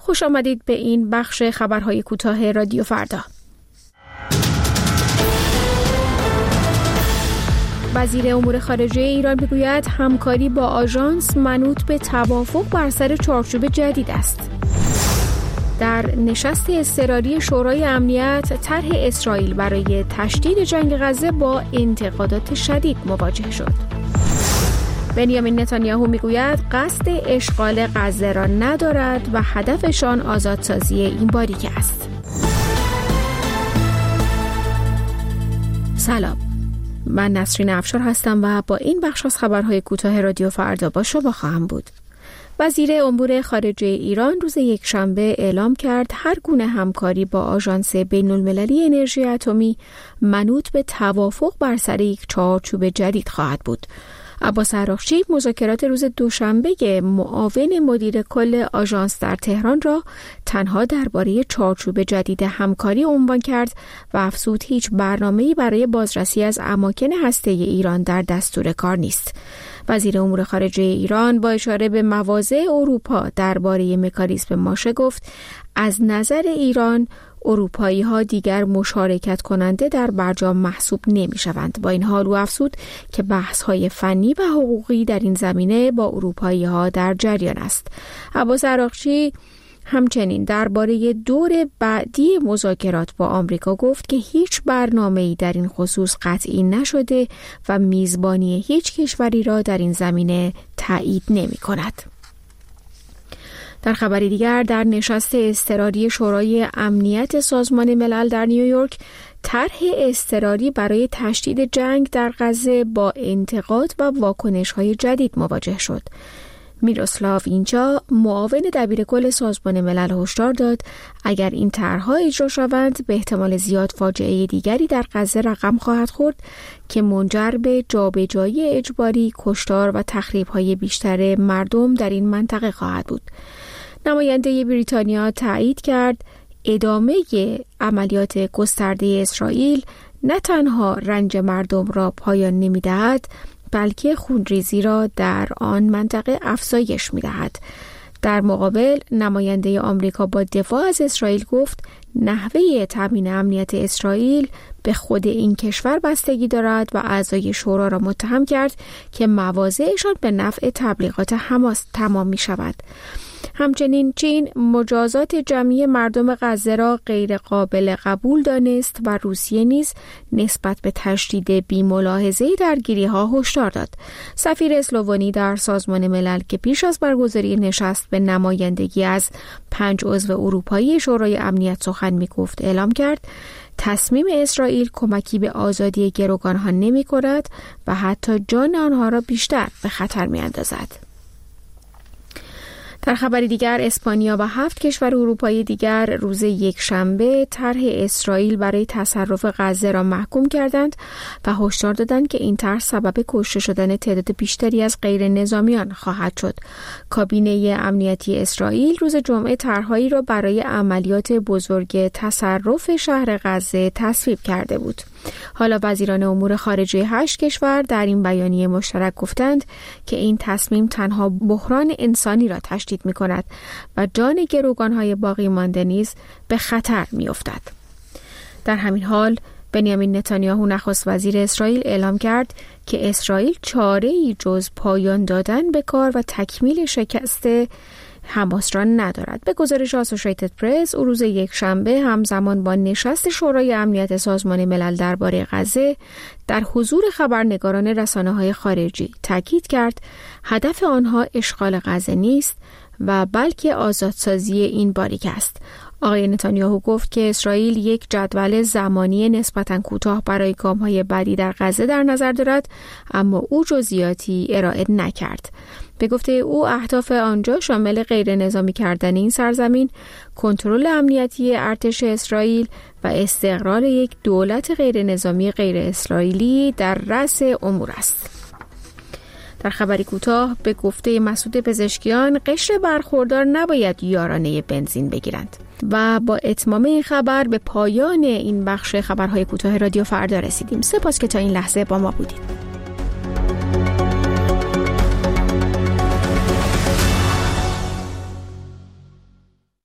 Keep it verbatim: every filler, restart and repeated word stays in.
خوش آمدید به این بخش خبرهای کوتاه رادیو فردا. وزیر امور خارجه ایران میگوید همکاری با آژانس منوط به توافق بر سر چارچوب جدید است. در نشست اضطراری شورای امنیت، طرح اسرائیل برای تشدید جنگ غزه با انتقادات شدید مواجه شد. بنیامین نتانیاهو میگوید قصد اشغال غزه را ندارد و هدفشان آزادسازی این باریک است. سلام، من نسرین افشار هستم و با این بخش از خبرهای کوتاه رادیو فردا با شما خواهم بود. وزیر امور خارجه ایران روز یکشنبه اعلام کرد هر گونه همکاری با آژانس بین‌المللی انرژی اتمی منوط به توافق بر سر یک چارچوب جدید خواهد بود. عباس عراقچی مذاکرات روز دوشنبه معاون مدیر کل آژانس در تهران را تنها درباره چارچوب جدید همکاری عنوان کرد و افزود هیچ برنامه‌ای برای بازرسی از اماکن هسته‌ای ایران در دستور کار نیست. وزیر امور خارجه ایران با اشاره به مواضع اروپا درباره مکانیزم ماشه گفت از نظر ایران اروپایی ها دیگر مشارکت کننده در برجام محسوب نمی شوند. با این حال او افزود که بحث های فنی و حقوقی در این زمینه با اروپایی ها در جریان است. عباس عراقچی همچنین درباره دور بعدی مذاکرات با آمریکا گفت که هیچ برنامه‌ای در این خصوص قطعی نشده و میزبانی هیچ کشوری را در این زمینه تایید نمی کند. در خبری دیگر، در نشست اضطراری شورای امنیت سازمان ملل در نیویورک، طرح اضطراری برای تشدید جنگ در غزه با انتقاد و واکنش‌های جدید مواجه شد. میروسلاو اینجا معاون دبیر کل سازمان ملل هشدار داد اگر این طرح‌ها اجرا شوند به احتمال زیاد فاجعه دیگری در غزه رقم خواهد خورد که منجر به جابجایی اجباری، کشتار و تخریب‌های بیشتر مردم در این منطقه خواهد بود. نماینده بریتانیا تایید کرد ادامه عملیات گسترده اسرائیل نه تنها رنج مردم را پایان نمی‌دهد بلکه خونریزی را در آن منطقه افزایش می‌دهد. در مقابل نماینده آمریکا با دفاع از اسرائیل گفت نحوه تامین امنیت اسرائیل به خود این کشور بستگی دارد و اعضای شورا را متهم کرد که مواضعشان به نفع تبلیغات حماس تمام می‌شود. همچنین چین مجازات جمعی مردم غزه را غیر قابل قبول دانست و روسیه نیز نسبت به تشدید بی‌ملاحظه درگیری‌ها هشدار داد. سفیر اسلوونی در سازمان ملل که پیش از برگزاری نشست به نمایندگی از پنج عضو اروپایی شورای امنیت سخن می‌گفت اعلام کرد تصمیم اسرائیل کمکی به آزادی گروگان‌ها نمی‌کند و حتی جان آنها را بیشتر به خطر می‌اندازد. در خبری دیگر، اسپانیا و هفت کشور اروپایی دیگر روز یکشنبه طرح اسرائیل برای تصرف غزه را محکوم کردند و هشدار دادند که این طرح سبب کشته شدن تعداد بیشتری از غیر نظامیان خواهد شد. کابینه امنیتی اسرائیل روز جمعه طرحهایی را برای عملیات بزرگ تصرف شهر غزه تصویب کرده بود. حالا وزیران امور خارجه هشت کشور در این بیانیه مشترک گفتند که این تصمیم تنها بحران انسانی را تشدید می کند و جان گروگانهای باقی مانده نیز به خطر می افتد. در همین حال بنیامین نتانیاهو نخست وزیر اسرائیل اعلام کرد که اسرائیل چاره‌ای جز پایان دادن به کار و تکمیل شکست حماس را ندارد. به گزارش آسوشیتد پرس، او روز یکشنبه همزمان با نشست شورای امنیت سازمان ملل درباره غزه در حضور خبرنگاران رسانه‌های خارجی تاکید کرد هدف آنها اشغال غزه نیست و بلکه آزادسازی این باریک است. آقای نتانیاهو گفت که اسرائیل یک جدول زمانی نسبتاً کوتاه برای گام‌های بعدی در غزه در نظر دارد، اما او جزئیاتی ارائه نکرد. به گفته او اهداف آنجا شامل غیر نظامی کردن این سرزمین، کنترل امنیتی ارتش اسرائیل و استقرار یک دولت غیر نظامی غیر اسرائیلی در رأس امور است. در خبری کوتاه، به گفته مسعود پزشکیان قشر برخوردار نباید یارانه بنزین بگیرند. و با اتمام این خبر به پایان این بخش خبرهای کوتاه رادیو فردا رسیدیم. سپاس که تا این لحظه با ما بودید.